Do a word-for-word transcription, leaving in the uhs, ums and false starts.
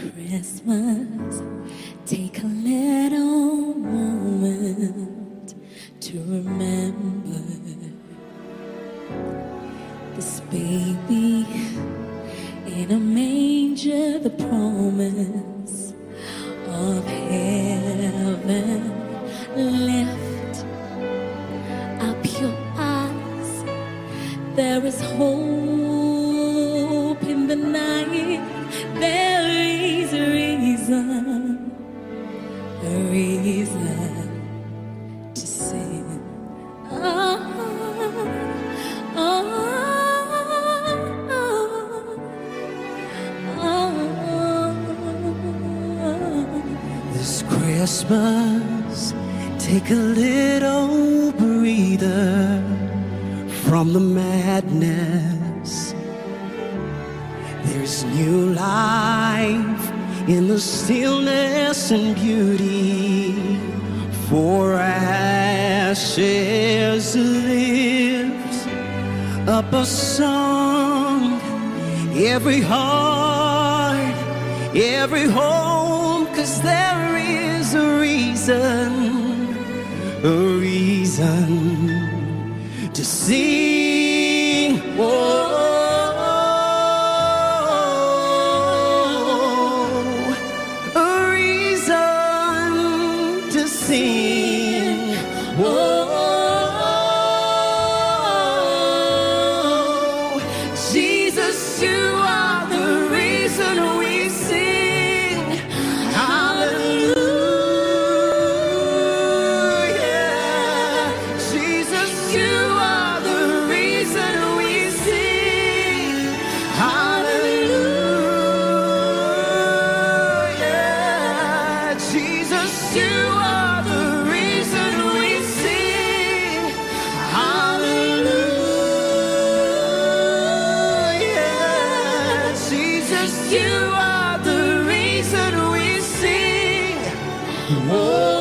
Christmas, take a little moment to remember this baby in a manger, the promise of heaven. Lift up your eyes, there is hope in the night. There is a reason, a reason to sing. Oh, oh, oh, oh. This Christmas, take a little breather from the madness. There's new life in the stillness and beauty. For ashes lives up a song. Every heart, every home, 'cause there is a reason, a reason to sing. Oh, sing. Oh, Jesus, you are the reason we sing. Hallelujah. Jesus, you are the reason we sing. Hallelujah. Jesus, you are the reason we sing. Hallelujah. Jesus, you are the reason we sing. Oh.